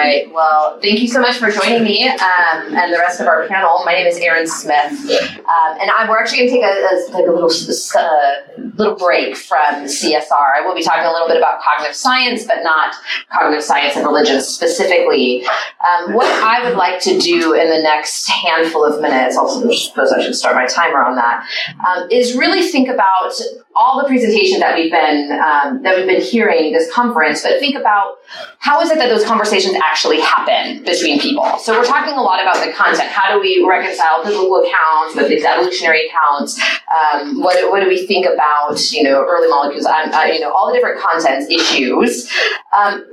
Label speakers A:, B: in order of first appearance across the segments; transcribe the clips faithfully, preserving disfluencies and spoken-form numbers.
A: right. Well, thank you so much for joining me um, and the rest of our panel. My name is Erin Smith, um, and I, we're actually going to take a, a, like a little uh, little break from C S R. I will be talking a little bit about cognitive science, but not cognitive science and religion specifically. Um, what I would like to do in the next handful of minutes, also I suppose I should start my timer on that, um, is really think about all the presentations that we've been um, that we've been hearing this conference, but think about how is it that those conversations actually happen between people. So we're talking a lot about the content. How do we reconcile biblical accounts with these evolutionary accounts? Um, what, what do we think about, you know, early molecules? Uh, you know, all the different content issues. Um,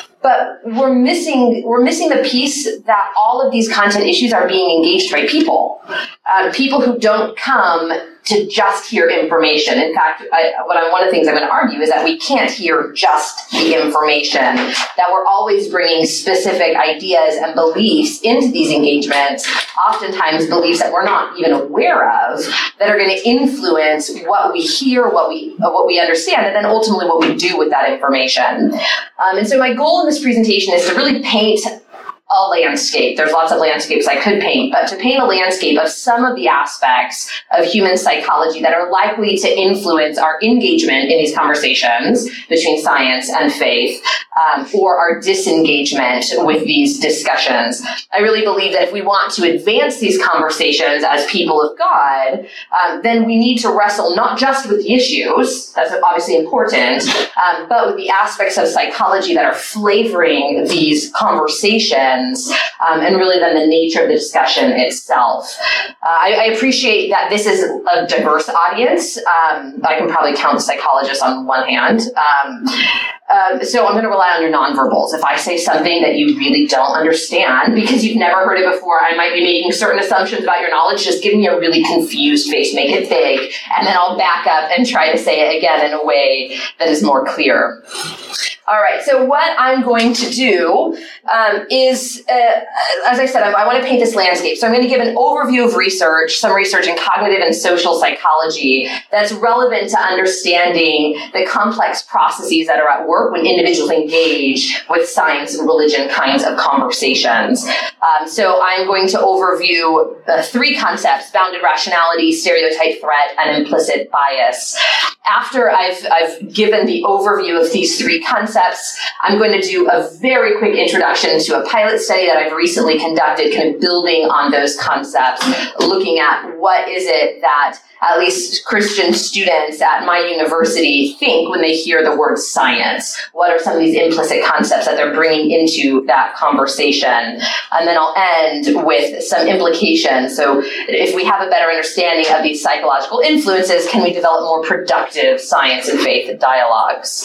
A: But we're missing we're missing the piece that all of these content issues are being engaged by people, uh, people who don't come to just hear information. In fact, I, what I, one of the things I'm going to argue is that we can't hear just the information, that we're always bringing specific ideas and beliefs into these engagements, oftentimes beliefs that we're not even aware of, that are going to influence what we hear, what we what we understand, and then ultimately what we do with that information. Um, and so my goal in this presentation is to really paint a landscape. There's lots of landscapes I could paint, but to paint a landscape of some of the aspects of human psychology that are likely to influence our engagement in these conversations between science and faith, um, or our disengagement with these discussions. I really believe that if we want to advance these conversations as people of God, um, then we need to wrestle not just with the issues, that's obviously important, um, but with the aspects of psychology that are flavoring these conversations. Um, and really then the nature of the discussion itself. Uh, I, I appreciate that this is a diverse audience. Um, I can probably count psychologists on one hand. Um, um, so I'm going to rely on your nonverbals. If I say something that you really don't understand because you've never heard it before, I might be making certain assumptions about your knowledge. Just give me a really confused face, make it big, and then I'll back up and try to say it again in a way that is more clear. All right, so what I'm going to do um, is, uh, as I said, I, I want to paint this landscape. So I'm going to give an overview of research, some research in cognitive and social psychology that's relevant to understanding the complex processes that are at work when individuals engage with science and religion kinds of conversations. Um, so I'm going to overview uh, three concepts: bounded rationality, stereotype threat, and implicit bias. After I've, I've given the overview of these three concepts, I'm going to do a very quick introduction to a pilot study that I've recently conducted, kind of building on those concepts, looking at what is it that at least Christian students at my university think when they hear the word science. What are some of these implicit concepts that they're bringing into that conversation? And then I'll end with some implications. So if we have a better understanding of these psychological influences, can we develop more productive science and faith dialogues?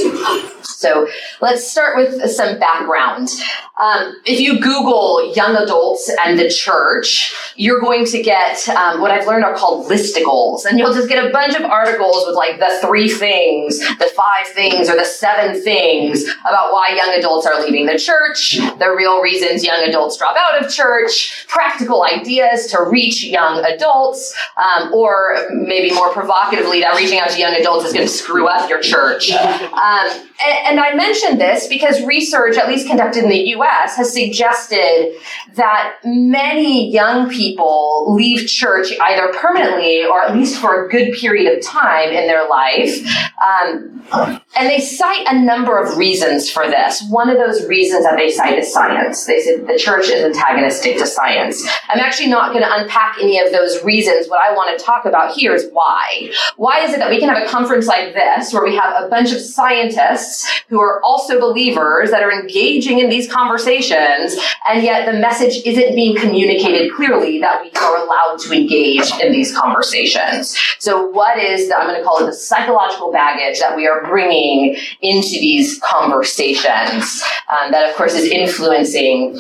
A: So let's start with some background. Um, if you Google young adults and the church, you're going to get um, what I've learned are called listicles. And you'll just get a bunch of articles with like the three things, the five things, or the seven things about why young adults are leaving the church, the real reasons young adults drop out of church, practical ideas to reach young adults, um, or maybe more provocatively that reaching out to young adults is going to screw up your church. Um, and, and I mention this because research, at least conducted in the U S, has suggested that many young people leave church either permanently or at least for a good period of time in their life. Um, and they cite a number of reasons for this. One of those reasons that they cite is science. They said the church is antagonistic to science. I'm actually not going to unpack any of those reasons. What I want to talk about here is why. Why is it that we can have a conference like this where we have a bunch of scientists who are also believers that are engaging in these conversations, and yet the message isn't being communicated clearly that we are allowed to engage in these conversations? So what is the, I'm going to call it the psychological baggage that we are bringing into these conversations um, that, of course, is influencing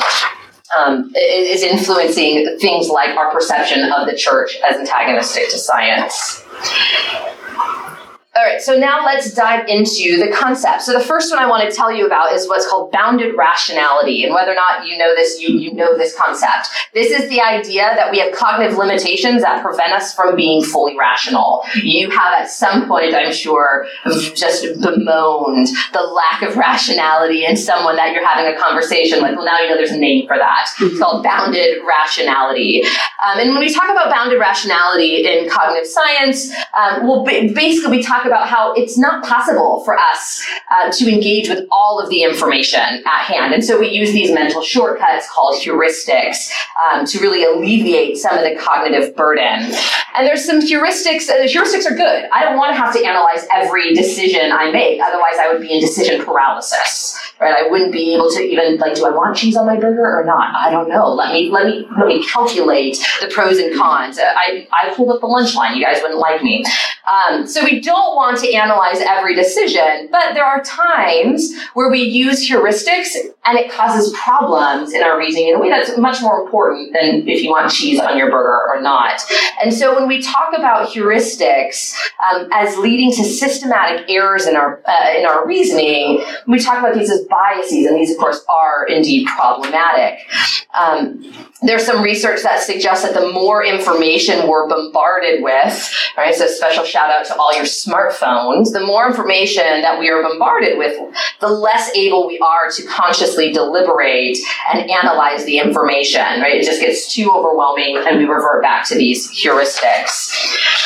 A: Um, is influencing things like our perception of the church as antagonistic to science. All right, so now let's dive into the concept. So the first one I want to tell you about is what's called bounded rationality. And whether or not you know this, you, you know this concept. This is the idea that we have cognitive limitations that prevent us from being fully rational. You have at some point, I'm sure, just bemoaned the lack of rationality in someone that you're having a conversation with. Well, now you know there's a name for that. It's called bounded rationality. Um, and when we talk about bounded rationality in cognitive science, um, well, b- basically we talk about how it's not possible for us uh, to engage with all of the information at hand. And so we use these mental shortcuts called heuristics um, to really alleviate some of the cognitive burden. And there's some heuristics. Uh, heuristics are good. I don't want to have to analyze every decision I make. Otherwise, I would be in decision paralysis. Right? I wouldn't be able to even, like, do I want cheese on my burger or not? I don't know. Let me let me let me calculate the pros and cons. Uh, I I pulled up the lunch line. You guys wouldn't like me. Um, so we don't want to analyze every decision, but there are times where we use heuristics and it causes problems in our reasoning in a way that's much more important than if you want cheese on your burger or not. And so when we talk about heuristics um, as leading to systematic errors in our uh, in our reasoning, we talk about these as biases, and these, of course, are indeed problematic. Um, there's some research that suggests that the more information we're bombarded with, right, so special shout out to all your smartphones, the more information that we are bombarded with, the less able we are to consciously deliberate and analyze the information, right? It just gets too overwhelming and we revert back to these heuristics.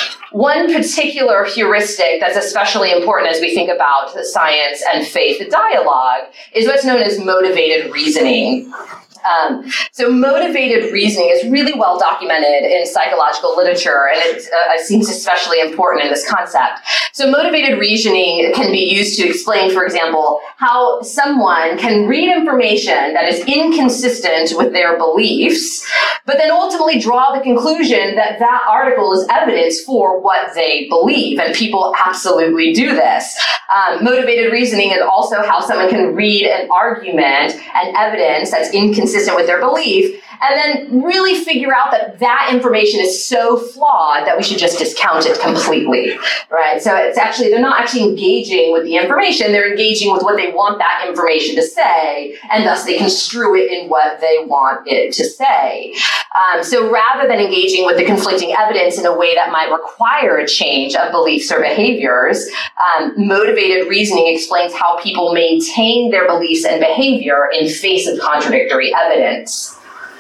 A: One particular heuristic that's especially important as we think about the science and faith dialogue is what's known as motivated reasoning. Um, so motivated reasoning is really well documented in psychological literature, and it uh, seems especially important in this concept. So motivated reasoning can be used to explain, for example, how someone can read information that is inconsistent with their beliefs, but then ultimately draw the conclusion that that article is evidence for what they believe, and people absolutely do this. Um, motivated reasoning is also how someone can read an argument and evidence that's inconsistent with their belief, and then really figure out that that information is so flawed that we should just discount it completely, right? So it's actually, they're not actually engaging with the information, they're engaging with what they want that information to say, and thus they construe it in what they want it to say. Um, so rather than engaging with the conflicting evidence in a way that might require a change of beliefs or behaviors, um, motivated reasoning explains how people maintain their beliefs and behavior in face of contradictory evidence.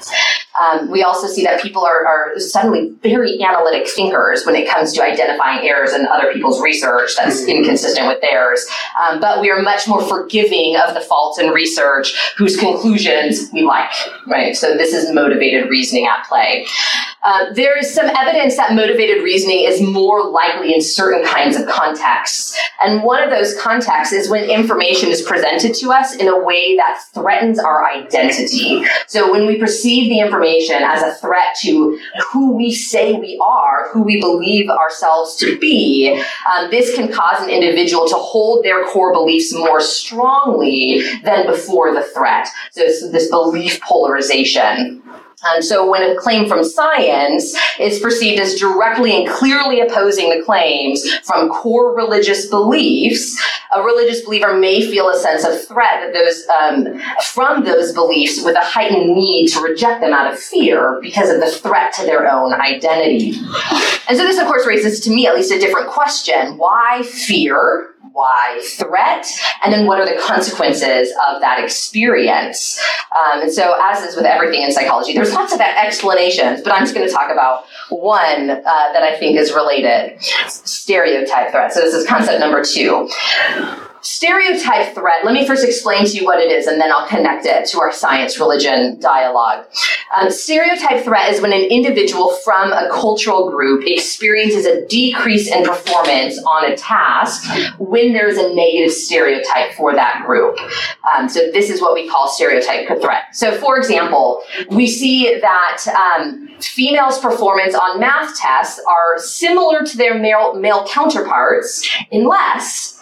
A: Um, we also see that people are, are suddenly very analytic thinkers when it comes to identifying errors in other people's research that's mm-hmm. inconsistent with theirs. Um, but we are much more forgiving of the faults in research whose conclusions we like, right? So this is motivated reasoning at play. Uh, there is some evidence that motivated reasoning is more likely in certain kinds of contexts. And one of those contexts is when information is presented to us in a way that threatens our identity. So when we perceive the information as a threat to who we say we are, who we believe ourselves to be, um, this can cause an individual to hold their core beliefs more strongly than before the threat. So it's this belief polarization. And so when a claim from science is perceived as directly and clearly opposing the claims from core religious beliefs, a religious believer may feel a sense of threat that those um, from those beliefs with a heightened need to reject them out of fear because of the threat to their own identity. And so this, of course, raises to me at least a different question. Why fear? Why threat? And then what are the consequences of that experience? Um, and so as is with everything in psychology, there's lots of explanations, but I'm just going to talk about one uh, that I think is related. Stereotype threat. So this is concept number two. Stereotype threat, let me first explain to you what it is, and then I'll connect it to our science-religion dialogue. Um, stereotype threat is when an individual from a cultural group experiences a decrease in performance on a task when there's a negative stereotype for that group. Um, so this is what we call stereotype threat. So for example, we see that um, females' performance on math tests are similar to their male, male counterparts unless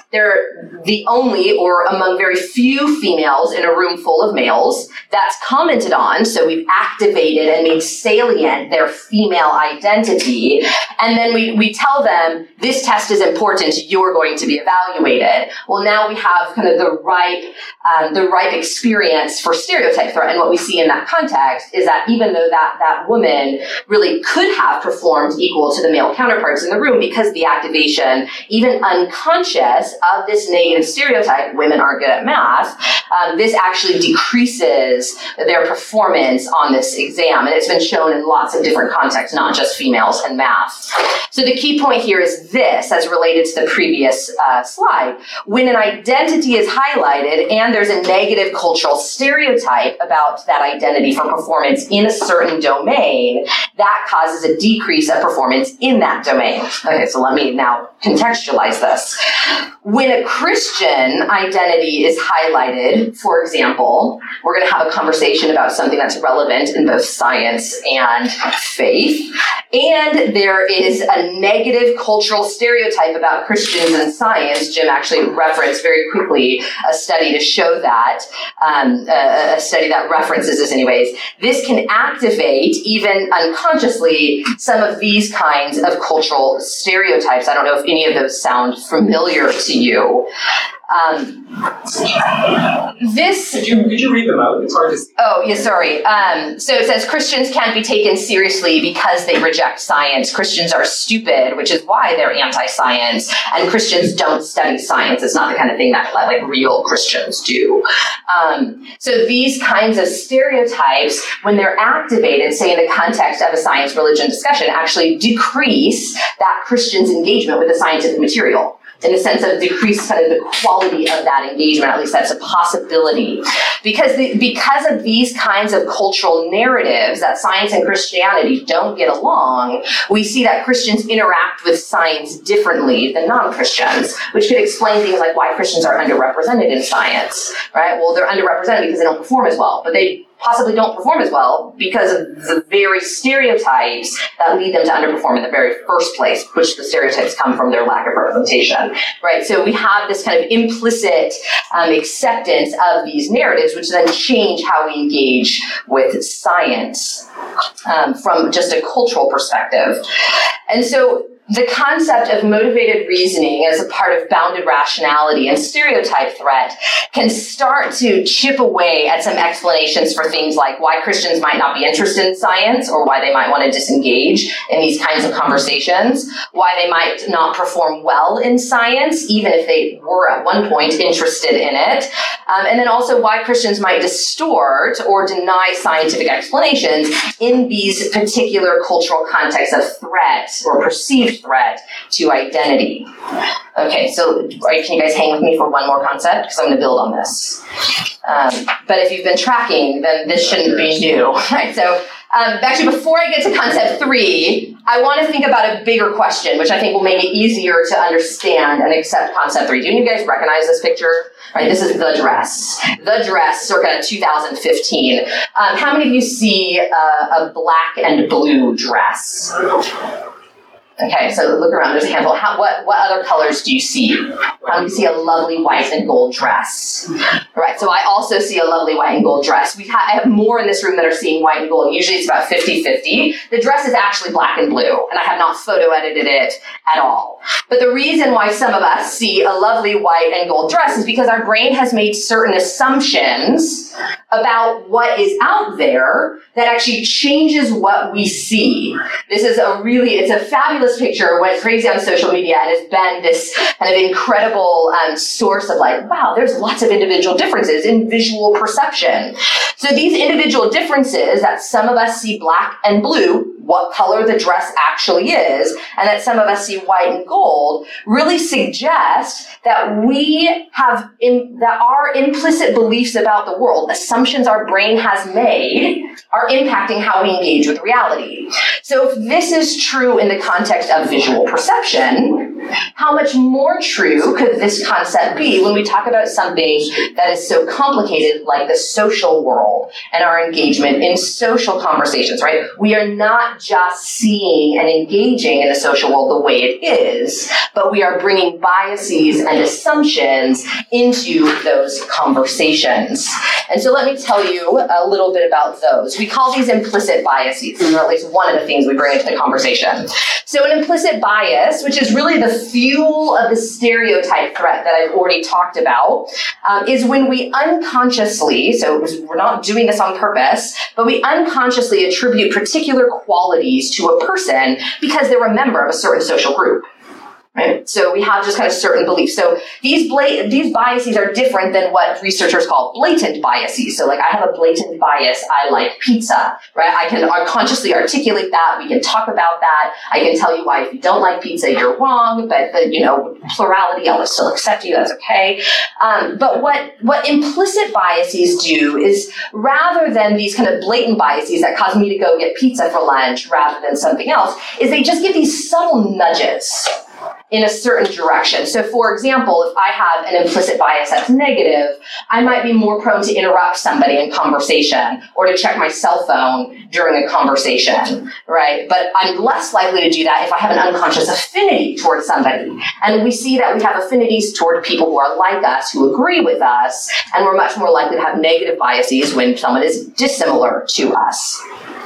A: they're the only or among very few females in a room full of males. That's commented on, so we've activated and made salient their female identity. And then we, we tell them, this test is important, you're going to be evaluated. Well, now we have kind of the ripe, um, the ripe experience for stereotype threat. And what we see in that context is that even though that, that woman really could have performed equal to the male counterparts in the room, because the activation, even unconscious, of this negative stereotype, women aren't good at math, um, this actually decreases their performance on this exam. And it's been shown in lots of different contexts, not just females and math. So the key point here is this, as related to the previous uh, slide. When an identity is highlighted and there's a negative cultural stereotype about that identity for performance in a certain domain, that causes a decrease of performance in that domain. Okay, so let me now contextualize this. When a Christian identity is highlighted, for example, we're going to have a conversation about something that's relevant in both science and faith, and there is a negative cultural stereotype about Christians and science. Jim actually referenced very quickly a study to show that, um, a, a study that references this anyways. This can activate, even unconsciously, some of these kinds of cultural stereotypes. I don't know if any of those sound familiar to you. Um, this.
B: Could you, could you read them out? It's hard to see.
A: Oh, yeah, sorry. Um, so it says Christians can't be taken seriously because they reject science. Christians are stupid, which is why they're anti-science. And Christians don't study science. It's not the kind of thing that like real Christians do. Um, so these kinds of stereotypes, when they're activated, say in the context of a science religion discussion, actually decrease that Christian's engagement with the scientific material, in the sense of decrease kind of the quality of that engagement. At least that's a possibility. Because the, because of these kinds of cultural narratives that science and Christianity don't get along, we see that Christians interact with science differently than non-Christians, which could explain things like why Christians are underrepresented in science, right? Well, they're underrepresented because they don't perform as well, but they possibly don't perform as well because of the very stereotypes that lead them to underperform in the very first place, which the stereotypes come from their lack of representation, right? So we have this kind of implicit um, acceptance of these narratives, which then change how we engage with science um, from just a cultural perspective. And so the concept of motivated reasoning as a part of bounded rationality and stereotype threat can start to chip away at some explanations for things like why Christians might not be interested in science or why they might want to disengage in these kinds of conversations, why they might not perform well in science, even if they were at one point interested in it, um, and then also why Christians might distort or deny scientific explanations in these particular cultural contexts of threat or perceived threat to identity. Okay, so can you guys hang with me for one more concept? Because I'm going to build on this. Um, but if you've been tracking, then this shouldn't be new, right? So um, actually, before I get to concept three, I want to think about a bigger question, which I think will make it easier to understand and accept concept three. Do you guys recognize this picture? Right, this is The Dress. The Dress, circa two thousand fifteen. Um, how many of you see uh, a black and blue dress? Okay, so look around. There's a handful. How, what, what other colors do you see? How do you see a lovely white and gold dress? All right, so I also see a lovely white and gold dress. We ha- I have more in this room that are seeing white and gold. Usually it's about fifty-fifty. The dress is actually black and blue, and I have not photo edited it at all. But the reason why some of us see a lovely white and gold dress is because our brain has made certain assumptions about what is out there that actually changes what we see. This is a really, it's a fabulous picture, went crazy on social media, and has been this kind of incredible um, source of like, wow, there's lots of individual differences in visual perception. So these individual differences that some of us see black and blue, what color the dress actually is, and that some of us see white and gold, really suggest that we have, in, that our implicit beliefs about the world, assumptions our brain has made, are impacting how we engage with reality. So if this is true in the context of visual perception, How much more true could this concept be when we talk about something that is so complicated like the social world and our engagement in social conversations, right? We are not just seeing and engaging in the social world the way it is, but we are bringing biases and assumptions into those conversations. And so let me tell you a little bit about those. We call these implicit biases, or at least one of the things we bring into the conversation. So an implicit bias, which is really the fuel of the stereotype threat that I've already talked about, um, is when we unconsciously, so we're not doing this on purpose, but we unconsciously attribute particular qualities to a person because they're a member of a certain social group. Right? So we have just kind of certain beliefs. So these bla- these biases are different than what researchers call blatant biases. So like I have a blatant bias, I like pizza, right? I can consciously articulate that. We can talk about that. I can tell you why if you don't like pizza, you're wrong, but the, you know, plurality, I'll still accept you, that's okay. Um, but what, what implicit biases do is rather than these kind of blatant biases that cause me to go get pizza for lunch rather than something else, is they just give these subtle nudges in a certain direction. So for example, if I have an implicit bias that's negative, I might be more prone to interrupt somebody in conversation or to check my cell phone during a conversation, right? But I'm less likely to do that if I have an unconscious affinity towards somebody. And we see that we have affinities toward people who are like us, who agree with us, and we're much more likely to have negative biases when someone is dissimilar to us.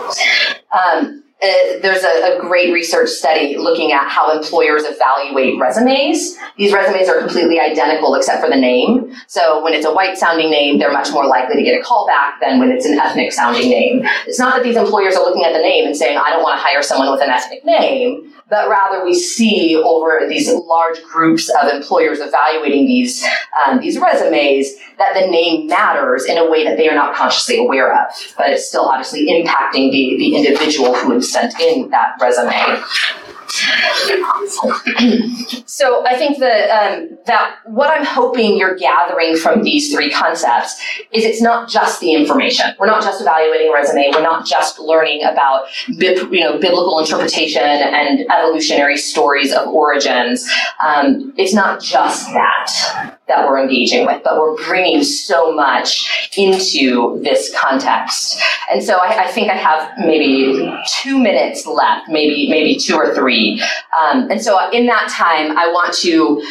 A: Um, Uh, there's a, a great research study looking at how employers evaluate resumes. These resumes are completely identical except for the name. So when it's a white-sounding name, they're much more likely to get a call back than when it's an ethnic-sounding name. It's not that these employers are looking at the name and saying, I don't want to hire someone with an ethnic name, but rather we see over these large groups of employers evaluating these, um, these resumes that the name matters in a way that they are not consciously aware of. But it's still obviously impacting the, the individual who has sent in that resume. So I think that, um, that what I'm hoping you're gathering from these three concepts is it's not just the information. We're not just evaluating a resume. We're not just learning about bib- you know, biblical interpretation and evolutionary stories of origins. Um, it's not just that that we're engaging with, but we're bringing so much into this context. And so I, I think I have maybe two minutes left, maybe maybe two or three. Um, and so in that time, I want to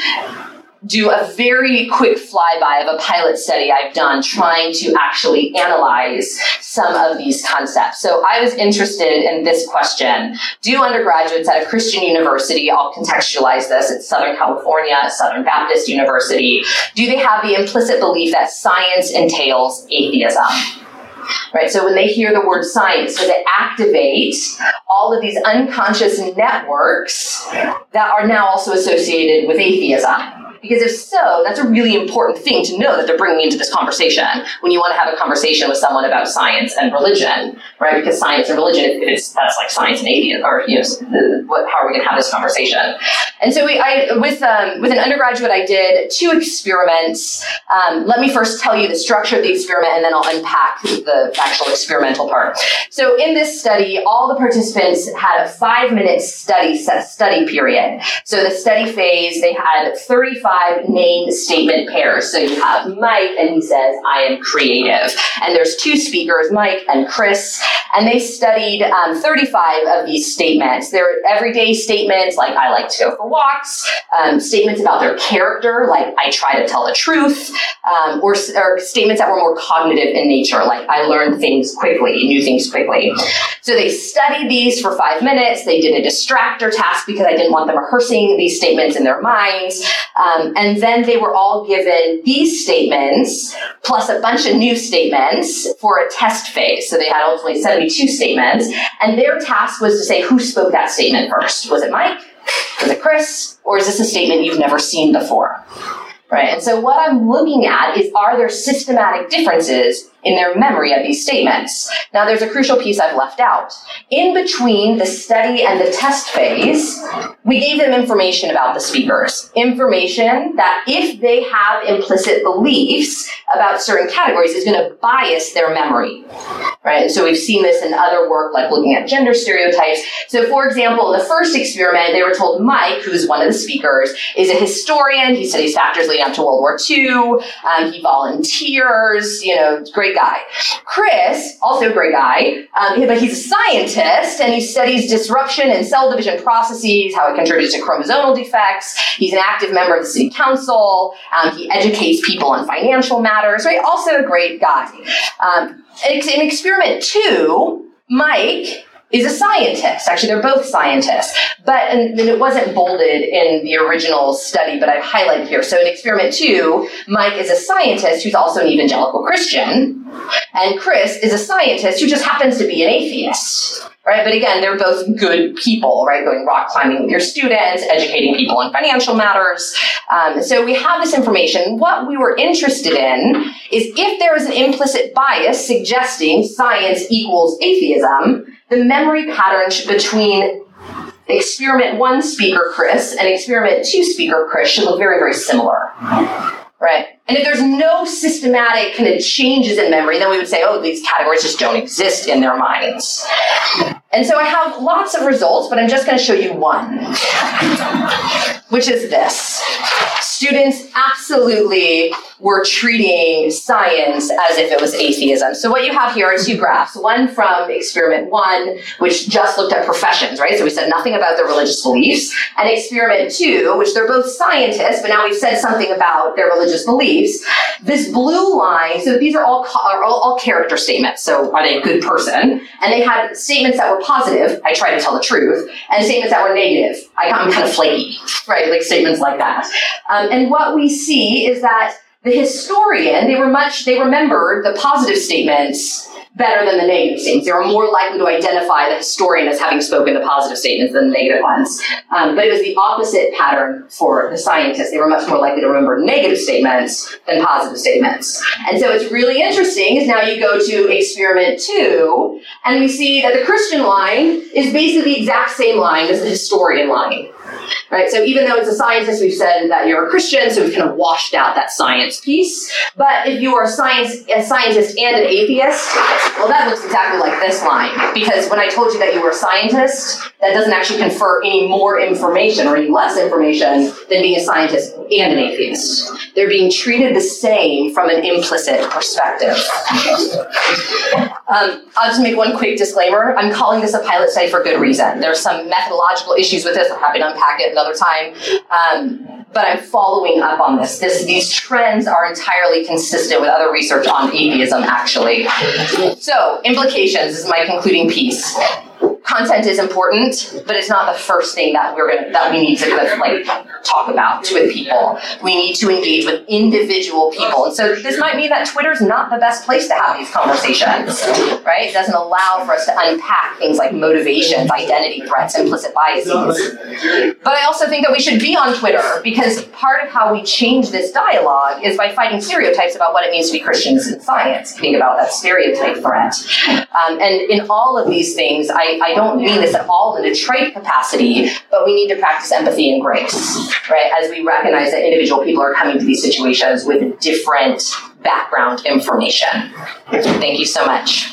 A: do a very quick flyby of a pilot study I've done trying to actually analyze some of these concepts. So I was interested in this question. Do undergraduates at a Christian university, I'll contextualize this, it's Southern California, Southern Baptist University, do they have the implicit belief that science entails atheism? Right, so when they hear the word science, does it activate all of these unconscious networks that are now also associated with atheism? Because if so, that's a really important thing to know that they're bringing into this conversation when you want to have a conversation with someone about science and religion, right? Because science and religion, if it's, that's like science and atheism, or you know, what, how are we going to have this conversation? And so we, I, with um, with an undergraduate, I did two experiments. Um, let me first tell you the structure of the experiment, and then I'll unpack the actual experimental part. So in this study, all the participants had a five-minute study study period. So the study phase, they had thirty-five name statement pairs. So you have Mike, and he says, I am creative. And there's two speakers, Mike and Chris, and they studied um, thirty-five of these statements. They're everyday statements, like I like to go for walks, um, statements about their character, like I try to tell the truth, um, or, or statements that were more cognitive in nature, like I learned things quickly, knew things quickly. So they studied these for five minutes. They did a distractor task because I didn't want them rehearsing these statements in their minds. Um, and then they were all given these statements plus a bunch of new statements for a test phase. So they had ultimately seventy-two statements. And their task was to say who spoke that statement first. Was it Mike? Was it Chris? Or is this a statement you've never seen before? Right? And so what I'm looking at is, are there systematic differences in their memory of these statements. Now, there's a crucial piece I've left out. In between the study and the test phase, we gave them information about the speakers. Information that if they have implicit beliefs about certain categories is going to bias their memory, right? And so we've seen this in other work, like looking at gender stereotypes. So for example, in the first experiment, they were told Mike, who's one of the speakers, is a historian. He studies factors leading up to World War Two. Um, he volunteers, you know, great guy. Chris, also a great guy, um, but he's a scientist and he studies disruption in cell division processes, how it contributes to chromosomal defects. He's an active member of the city council. Um, he educates people on financial matters, right? Also a great guy. Um, in experiment two, Mike is a scientist. Actually, they're both scientists. But, and, and it wasn't bolded in the original study, but I've highlighted here. So in experiment two, Mike is a scientist who's also an evangelical Christian, and Chris is a scientist who just happens to be an atheist. Right? But again, they're both good people, right? Going rock climbing with your students, educating people on financial matters. Um, so we have this information. What we were interested in is if there is an implicit bias suggesting science equals atheism, the memory patterns between experiment one speaker, Chris, and experiment two speaker, Chris, should look very, very similar. Right? And if there's no systematic kind of changes in memory, then we would say, oh, these categories just don't exist in their minds. And so I have lots of results, but I'm just going to show you one, which is this. Students absolutely were treating science as if it was atheism. So what you have here are two graphs, one from experiment one, which just looked at professions, right? So we said nothing about their religious beliefs, and experiment two, which they're both scientists, but now we've said something about their religious beliefs. This blue line, so these are all, are all, all character statements. So are they a good person? And they had statements that were positive, I try to tell the truth, and statements that were negative, I, I'm kind of flaky, right? Like statements like that. Um, and what we see is that the historian, they were much, they remembered the positive statements better than the negative statements. They were more likely to identify the historian as having spoken the positive statements than the negative ones. Um, but it was the opposite pattern for the scientists. They were much more likely to remember negative statements than positive statements. And so it's really interesting is now you go to experiment two, and we see that the Christian line is basically the exact same line as the historian line. Right? So even though it's a scientist, we've said that you're a Christian, so we've kind of washed out that science piece. But if you are a, science, a scientist and an atheist, well, that looks exactly like this line. Because when I told you that you were a scientist, that doesn't actually confer any more information or any less information than being a scientist and an atheist. They're being treated the same from an implicit perspective. Um, I'll just make one quick disclaimer. I'm calling this a pilot study for good reason. There's some methodological issues with this. I'm happy to unpack it another time. Um, but I'm following up on this. this. These trends are entirely consistent with other research on atheism, actually. So, implications is my concluding piece. Content is important, but it's not the first thing that we're gonna that we need to kind of like talk about with people. We need to engage with individual people. And so this might mean that Twitter's not the best place to have these conversations, right? It doesn't allow for us to unpack things like motivations, identity threats, implicit biases. But I also think that we should be on Twitter because part of how we change this dialogue is by fighting stereotypes about what it means to be Christians in science. Think about that stereotype threat. Um, and in all of these things, I, I don't mean this at all in a trite capacity, but we need to practice empathy and grace, right? As we recognize that individual people are coming to these situations with different background information. Thank you so much.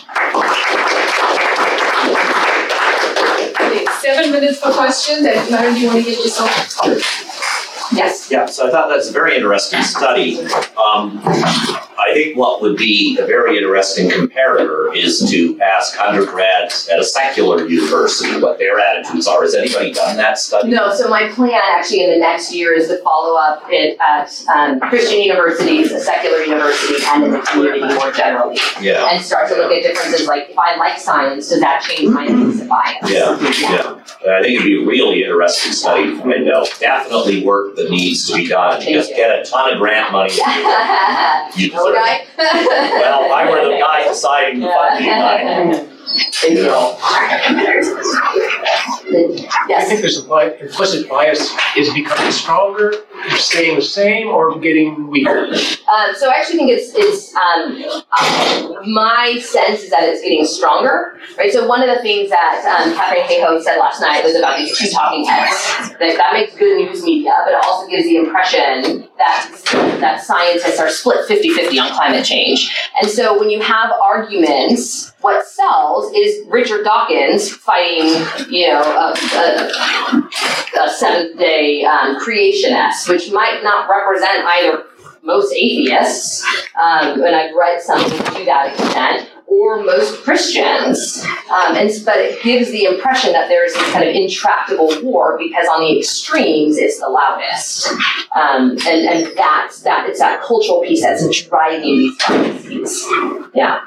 C: Okay, seven minutes for questions. And Myron, do you want to get yourself? Yes.
D: Yeah, so I thought that's a very interesting study. Um, I think what would be a very interesting comparator is to ask undergrads at a secular university what their attitudes are. Has anybody done that study?
A: No, so my plan actually in the next year is to follow up it at um, Christian universities, a secular university, and in the community more generally.
D: Yeah.
A: And start to look at differences like, if I like science, does that change my implicit bias?
D: Yeah, yeah. I think it'd be a really interesting study to find out. Definitely work that needs to be done. You just get a ton of grant money. You deserve it. Well, if I were the guy deciding the funding, I, you know.
A: the,
E: I
A: yes.
E: think there's a bi- implicit bias is becoming stronger, staying the same, or getting weaker.
A: Um, so I actually think it's, it's um, um, my sense is that it's getting stronger, right? So one of the things that um, Catherine Hayhoe said last night was about these two talking heads. That, that makes good news media, but it also gives the impression that, that scientists are split fifty-fifty on climate change. And so when you have arguments, what sells is Richard Dawkins fighting, you know, a, a, a Seventh-day um, creationist, which might not represent either most atheists, um, and I've read something to that extent, or most Christians. Um, and but it gives the impression that there's this kind of intractable war because on the extremes it's the loudest. Um, and, and that's that it's that cultural piece that's driving these policies. Yeah.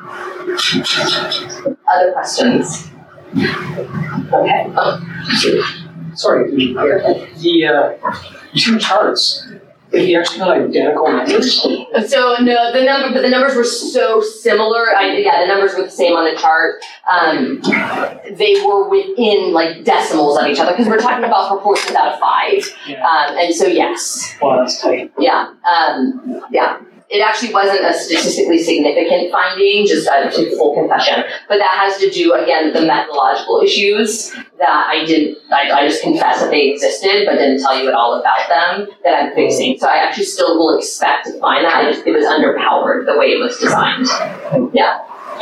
A: Other questions? Okay. Oh.
B: Sorry, the, the uh, two charts, if you actually got identical numbers.
A: So no, the number, but the numbers were so similar. I, yeah, the numbers were the same on the chart. Um, they were within like decimals of each other because we're talking about proportions out of five.
B: Yeah.
A: Um, and so yes,
B: Well, that's tight.
A: yeah, um, yeah. It actually wasn't a statistically significant finding, just uh, to full confession. But that has to do, again, with the methodological issues that I didn't, I, I just confessed that they existed, but didn't tell you at all about them that I'm fixing. So I actually still will expect to find that. I just, it was underpowered the way it was designed. Yeah.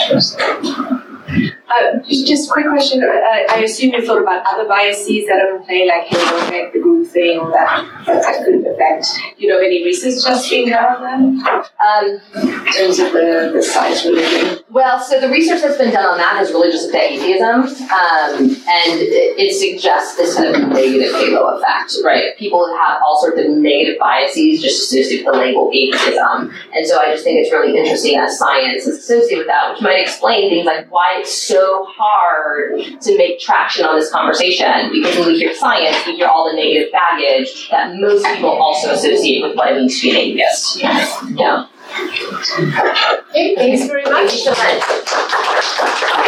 F: Uh, just a quick question. Uh, I assume you thought about other biases that are in play, like halo effect, the group thing, that, that could affect. Do you know of any research just being done on them?
A: Um,
F: In terms of the, the science religion?
A: Well, so the research that's been done on that has really just looked at atheism, um, and it, it suggests this kind of negative halo effect, right? People have all sorts of negative biases just associated with the label atheism, and so I just think it's really interesting that science is associated with that, which might explain things like why it's so hard to make traction on this conversation, because when we hear science, we hear all the negative baggage that most people also associate with what it means to be an atheist. Yeah.
C: Okay, thanks very much.
A: Thank you so much.